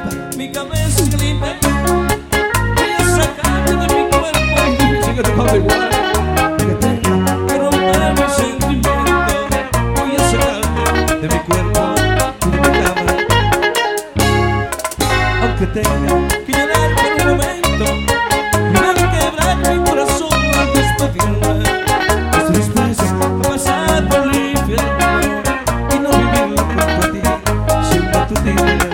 mi cabeza caliente. Voy a sacarte de mi cuerpo. Sigue tocando igual. Que tenga que romper mi sentimiento. Voy a sacarte de mi cuerpo y de mi cama. Aunque tenga que llorar por un momento y no quebrar mi corazón al despedirme. Estoy dispuesto a pasar por el infierno y no vivirlo junto a ti, siempre a tu tierra.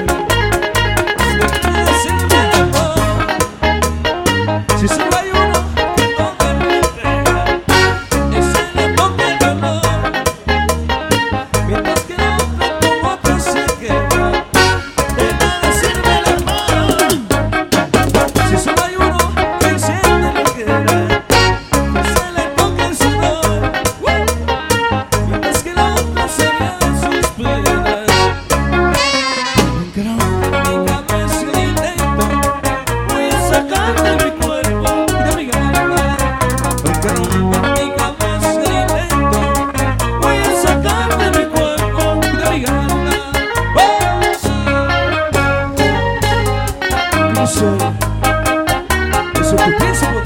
Si solo hay uno que toque mi entrega, es el amor que ganó. Mientras que el otro con otra se queda, de nada sirve el amor. Si solo hay uno que enciende la hoguera, es el toque el sudor. Mientras que el otro se ve en sus plenas. Mi cabeza el intento, voy a sacarte de mi cuerpo y de mi alma. Aunque rompa mi cabeza el intento, voy a sacarte de mi cuerpo y de mi alma. Yo soy eso que pienso por